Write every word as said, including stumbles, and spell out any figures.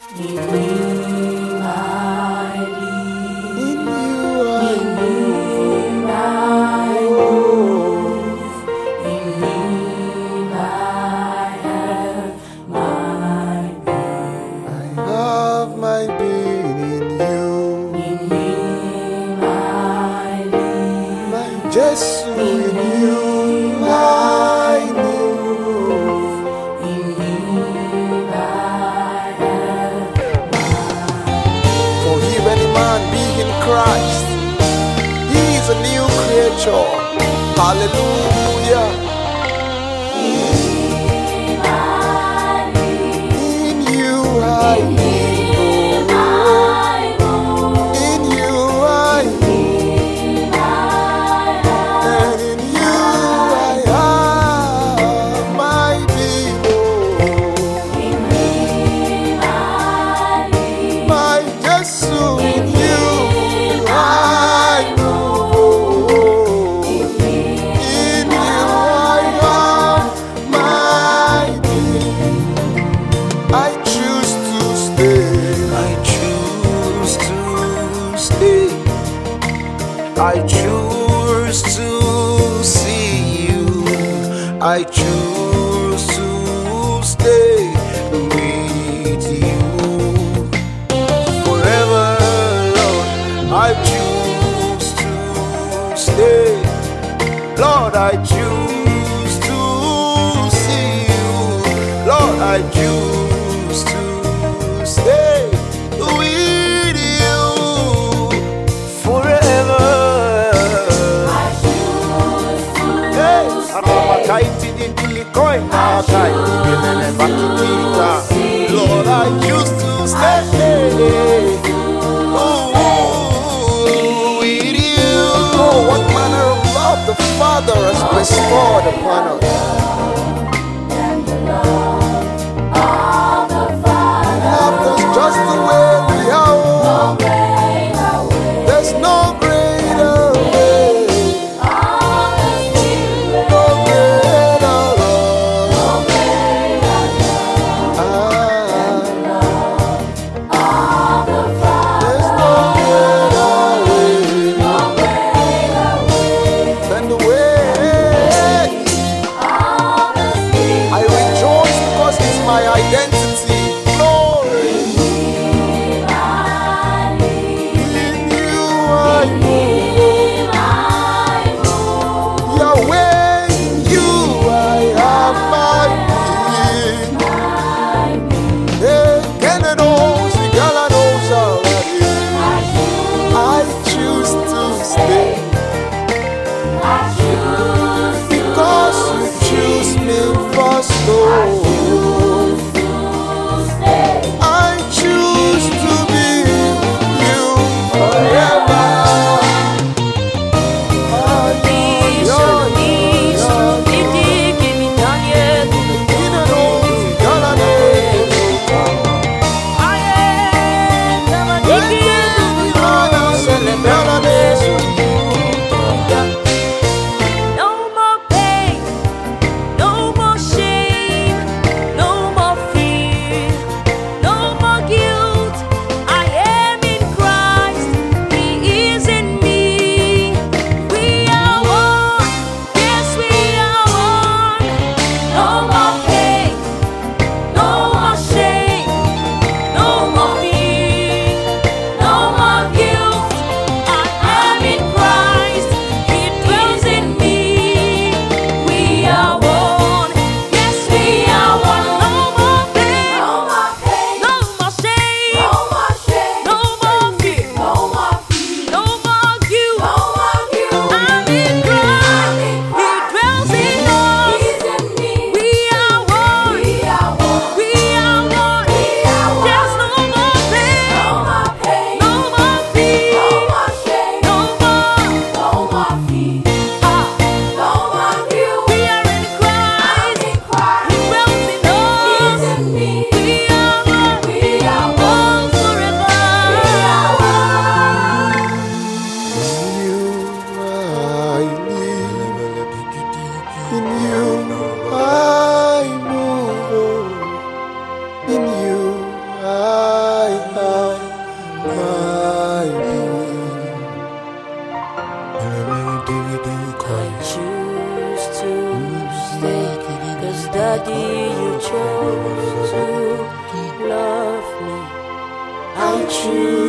In you I live, In you I in you I move, in you I have my being. I have my being in you. In you I live, My Jesus, in you I move. in you I have. For if any man be in Christ, he is a new creature. Hallelujah. In you I live. In you I live. And in you I have my being. My Jesus, in you I move. In you I have my being. I choose to stay. I choose to stay. I choose to see you. I choose to stay with you forever, Lord. I choose to stay. Lord, I choose to see you. Lord, I choose to stay with you forever. Hey, Aramakaiti di Pilikoi, Nakai, Ibelele Bakitita. Lord, I choose to stay. Oh, with you. Oh, what manner of love the Father has bestowed upon us. Loved us just the way we are. There's no greater way. No greater love. Ah, there's no greater way than the way Daddy, you chose to love me. I choose.